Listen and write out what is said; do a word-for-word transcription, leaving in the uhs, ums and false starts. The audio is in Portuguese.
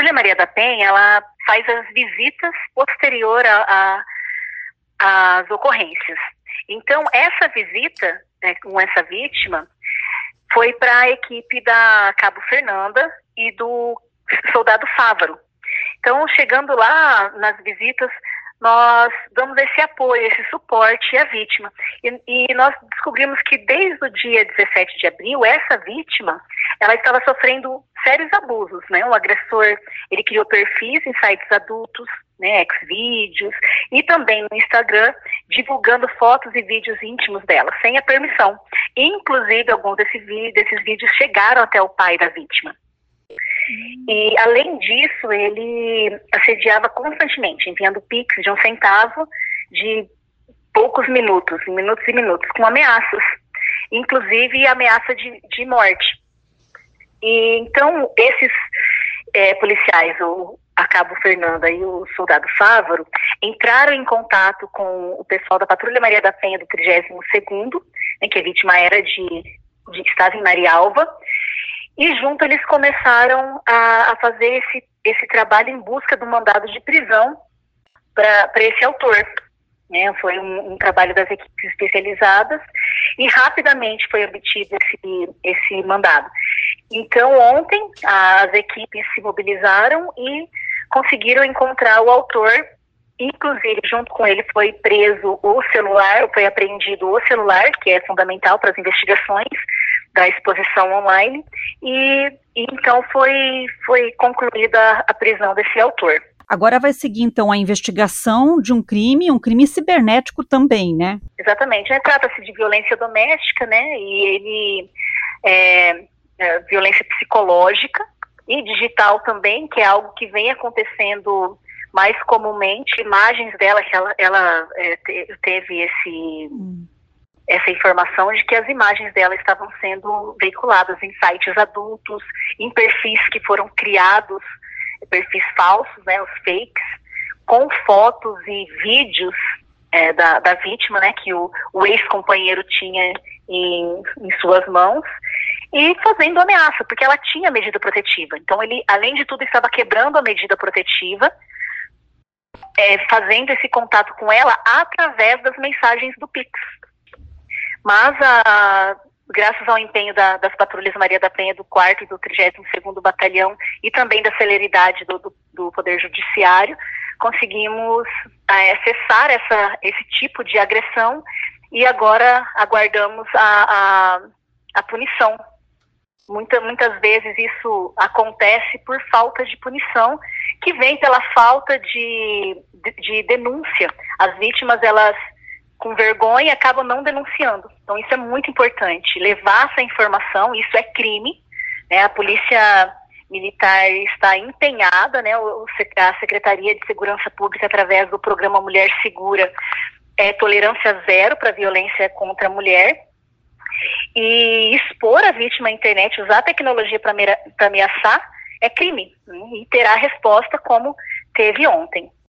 Patrulha Maria da Penha, ela faz as visitas posterior a, a, às ocorrências. Então, essa visita, né, com essa vítima foi para a equipe da Cabo Fernanda e do soldado Fávaro. Então, chegando lá nas visitas, nós damos esse apoio, esse suporte à vítima. E, e nós descobrimos que desde o dia dezessete de abril, essa vítima, ela estava sofrendo sérios abusos, né? O agressor, ele criou perfis em sites adultos, né, Xvideos, e também no Instagram, divulgando fotos e vídeos íntimos dela, sem a permissão. Inclusive, alguns desse vídeo, desses vídeos chegaram até o pai da vítima. E, além disso, ele assediava constantemente, enviando pix de um centavo de poucos minutos, minutos e minutos, com ameaças, inclusive ameaça de, de morte. E, então, esses é, policiais, o a Cabo Fernanda e o soldado Fávaro, entraram em contato com o pessoal da Patrulha Maria da Penha do trigésimo segundo, né, que a vítima era de, de estava em Marialva, e junto eles começaram a, a fazer esse, esse trabalho em busca do mandado de prisão para esse autor. Né? Foi um, um trabalho das equipes especializadas e rapidamente foi obtido esse, esse mandado. Então, ontem, as equipes se mobilizaram e conseguiram encontrar o autor. Inclusive, junto com ele foi preso o celular, foi apreendido o celular, que é fundamental para as investigações da exposição online, e, e então foi, foi concluída a prisão desse autor. Agora vai seguir, então, a investigação de um crime, um crime cibernético também, né? Exatamente. Né? Trata-se de violência doméstica, né? E ele é, é violência psicológica e digital também, que é algo que vem acontecendo mais comumente. Imagens dela, que ela, ela é, teve esse... Hum. essa informação de que as imagens dela estavam sendo veiculadas em sites adultos, em perfis que foram criados, perfis falsos, né, os fakes, com fotos e vídeos é, da, da vítima, né, que o, o ex-companheiro tinha em, em suas mãos, e fazendo ameaça, porque ela tinha medida protetiva. Então ele, além de tudo, estava quebrando a medida protetiva, é, fazendo esse contato com ela através das mensagens do Pix. Mas, a, graças ao empenho da, das patrulhas Maria da Penha do quarto e do trigésimo segundo Batalhão e também da celeridade do, do, do Poder Judiciário, conseguimos é, cessar essa, esse tipo de agressão e agora aguardamos a, a, a punição. Muita, muitas vezes isso acontece por falta de punição, que vem pela falta de, de, de denúncia. As vítimas, elas... com vergonha, acabam não denunciando. Então, isso é muito importante. Levar essa informação, isso é crime, né? A Polícia Militar está empenhada, né? A Secretaria de Segurança Pública, através do programa Mulher Segura, é tolerância zero para violência contra a mulher. E expor a vítima à internet, usar a tecnologia para ameaçar, é crime. Né? E terá resposta como teve ontem.